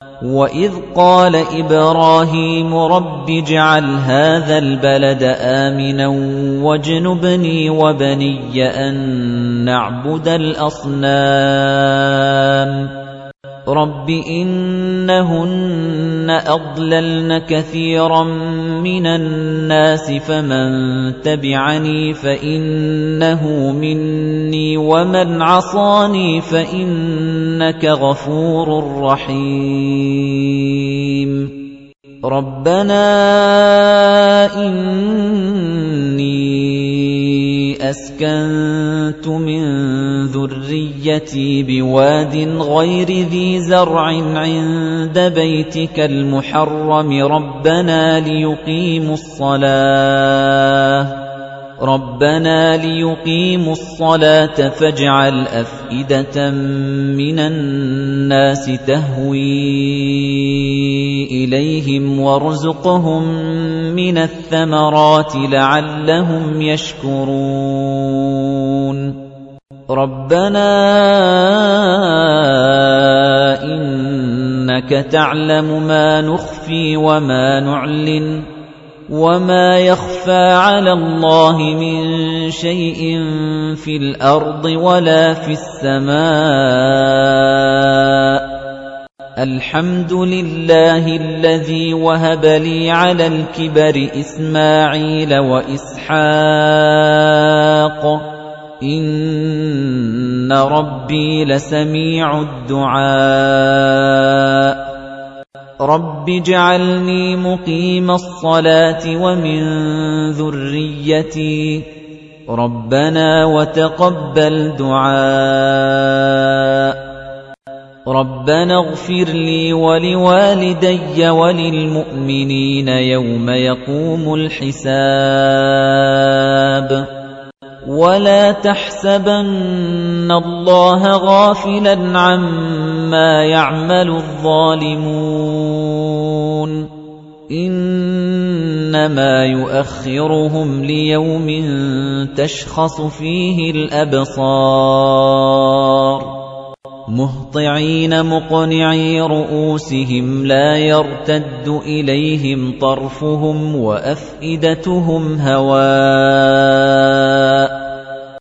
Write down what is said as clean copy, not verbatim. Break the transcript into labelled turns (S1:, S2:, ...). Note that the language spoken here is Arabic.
S1: وَإِذْ قَالَ إِبْرَاهِيمُ رَبِّ اجْعَلْ هَٰذَا الْبَلَدَ آمِنًا وَاجْنُبْنِي وَبَنِيَّ أَن نَّعْبُدَ الْأَصْنَامَ رَبِّ إِنَّهُنَّ أَضْلَلْنَ كَثِيرًا مِّنَ النَّاسِ فَمَن تَبِعَنِي فَإِنَّهُ مِنِّي وَمَنْ عَصَانِي فَإِنَّكَ غَفُورٌ رَّحِيمٌ رَبَّنَا إِنِّي أَسْكَنتُ مِن ذُرِّيَّتِي بِوَادٍ غَيْرِ ذِي زَرْعٍ عِندَ بَيْتِكَ الْمُحَرَّمِ رَبَّنَا لِيُقِيمُوا الصَّلَاةَ فَاجْعَلْ أَفْئِدَةً مِّنَ النَّاسِ تَهْوِي إِلَيْهِمْ وَارْزُقْهُم مِّنَ الثَّمَرَاتِ لَعَلَّهُمْ يَشْكُرُونَ رَبَّنَا إِنَّكَ تَعْلَمُ مَا نُخْفِي وَمَا نُعْلِنُ وَمَا يَخْفَىٰ عَلَى اللَّهِ مِن شَيْءٍ فِي الْأَرْضِ وَلَا فِي السَّمَاءِ الْحَمْدُ لِلَّهِ الَّذِي وَهَبَ لِي عَلَى الْكِبَرِ إِسْمَاعِيلَ وَإِسْحَاقَ إِنَّ رَبِّي لَسَمِيعُ الدُّعَاءِ رَبِّ اجْعَلْنِي مُقِيمَ الصَّلَاةِ وَمِن ذُرِّيَّتِي رَبَّنَا وَتَقَبَّلْ دُعَاءِ رَبَّنَا اغْفِرْ لِي وَلِوَالِدَيَّ وَلِلْمُؤْمِنِينَ يَوْمَ يَقُومُ الْحِسَابُ وَلَا تَحْسَبَنَّ اللَّهَ غَافِلًا عَمَّا يَعْمَلُ الظَّالِمُونَ إِنَّمَا يُؤَخِّرُهُمْ لِيَوْمٍ تَشْخَصُ فِيهِ الْأَبْصَارُ مُهْطِعِينَ مُقْنِعِي رُءُوسِهِمْ لَا يَرْتَدُّ إِلَيْهِمْ طَرْفُهُمْ وَأَفْئِدَتُهُمْ هَوَاءٌ